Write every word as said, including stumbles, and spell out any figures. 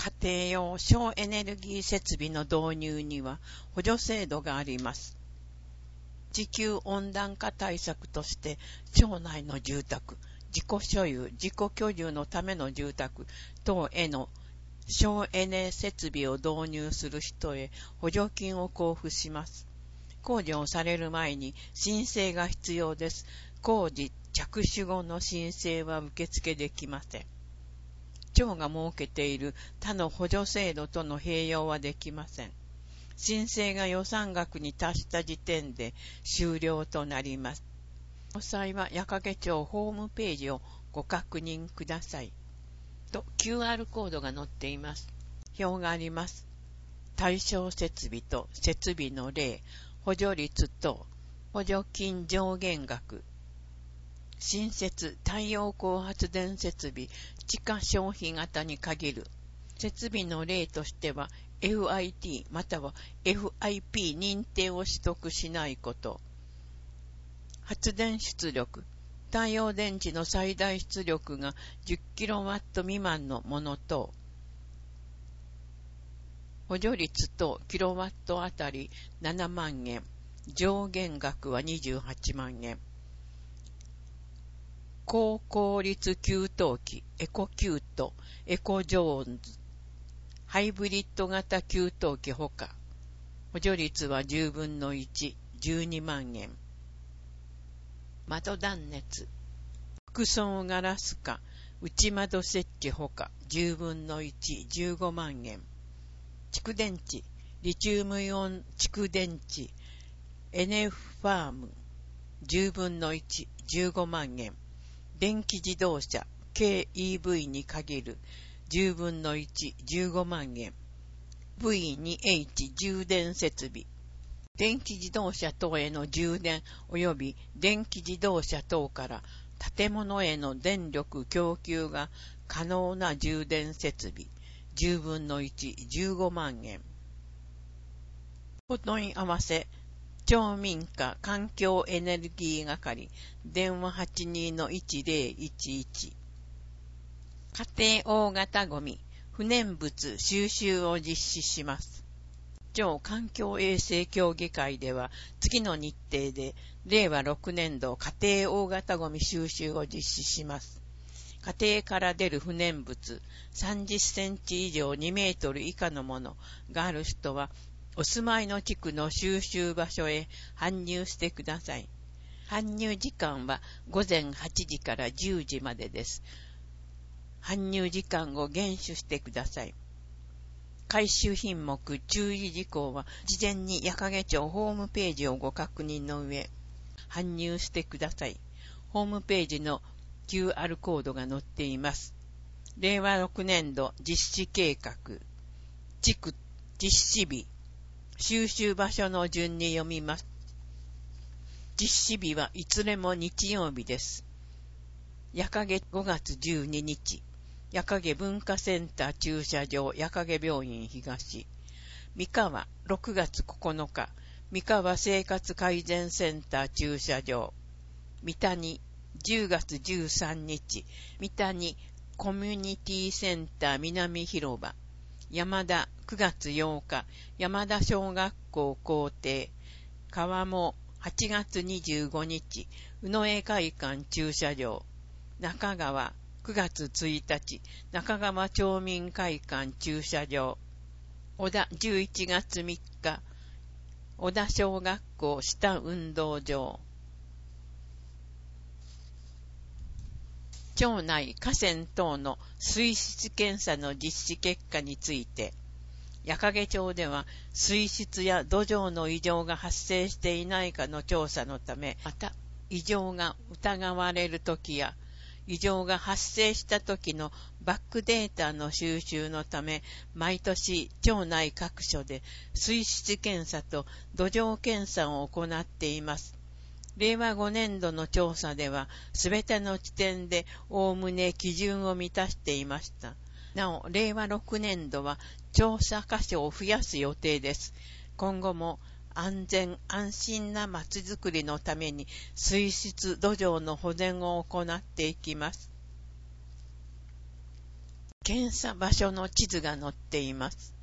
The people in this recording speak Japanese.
家庭用省エネルギー設備の導入には補助制度があります。地球温暖化対策として町内の住宅、自己所有、自己居住のための住宅等への省エネ設備を導入する人へ補助金を交付します。工事をされる前に申請が必要です。工事着手後の申請は受付できません。町が設けている他の補助制度との併用はできません。申請が予算額に達した時点で終了となります。詳細は矢掛町ホームページをご確認ください。と キューアール コードが載っています。表があります。対象設備と設備の例、補助率と補助金上限額、新設太陽光発電設備、地下消費型に限る。設備の例としては、エフアイティー または エフアイピー 認定を取得しないこと。発電出力。太陽電池の最大出力が じゅっキロワット 未満のものと、補助率とキロワットあたりななまんえん、上限額はにじゅうはちまんえん。高効率給湯器、エコキュート、エコジョーンズ、ハイブリッド型給湯器ほか。補助率はじゅうぶんのいち、じゅうにまんえん。窓断熱、複層ガラス化、内窓設置ほか、じゅうぶんのいち、じゅうごまんえん。蓄電池、リチウムイオン蓄電池、エネファーム、じゅうぶんのいち、じゅうごまんえん。電気自動車、軽 イーブイ に限る、じゅうぶんのいち、じゅうごまんえん。ブイツーエイチ 充電設備。電気自動車等への充電及び電気自動車等から建物への電力供給が可能な充電設備。じゅうぶんのいち、じゅうごまんえん。お問い合わせ。町民課環境エネルギー係電話 はちにーのいちぜろいちいち。家庭大型ゴミ不燃物収集を実施します。町環境衛生協議会では次の日程でれいわろくねんど家庭大型ゴミ収集を実施します。家庭から出る不燃物さんじゅっセンチ以上にメートル以下のものがある人はお住まいの地区の収集場所へ搬入してください。搬入時間はごぜんはちじからじゅうじまでです。搬入時間を厳守してください。回収品目注意事項は事前に矢掛町ホームページをご確認の上、搬入してください。ホームページの キューアール コードが載っています。れいわろくねんど実施計画、地区実施日、収集場所の順に読みます。実施日はいずれも日曜日です。矢掛ごがつじゅうににち、矢掛文化センター駐車場矢掛病院東。三河ろくがつここのか、三河生活改善センター駐車場。三谷じゅうがつじゅうさんにち、三谷コミュニティセンター南広場。山田くがつようか、山田小学校校庭。川もはちがつにじゅうごにち、宇野江会館駐車場。中川くがつついたち、中川町民会館駐車場。小田じゅういちがつみっか、小田小学校下運動場。町内河川等の水質検査の実施結果について、矢掛町では水質や土壌の異常が発生していないかの調査のため、また異常が疑われるときや異常が発生したときのバックデータの収集のため、毎年町内各所で水質検査と土壌検査を行っています。れいわごねんどの調査では、すべての地点でおおむね基準を満たしていました。なお、れいわろくねんどは調査箇所を増やす予定です。今後も安全安心なまちづくりのために水質土壌の保全を行っていきます。 検査場所の地図が載っています。